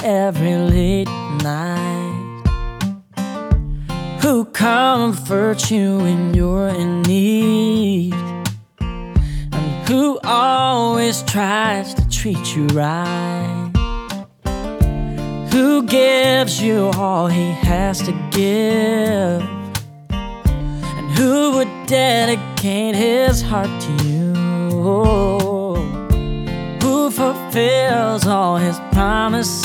every late night, who comforts you when you're in need, and who always tries to treat you right, who gives you all he has to give, and who would dedicate his heart to you, who fulfills all his promises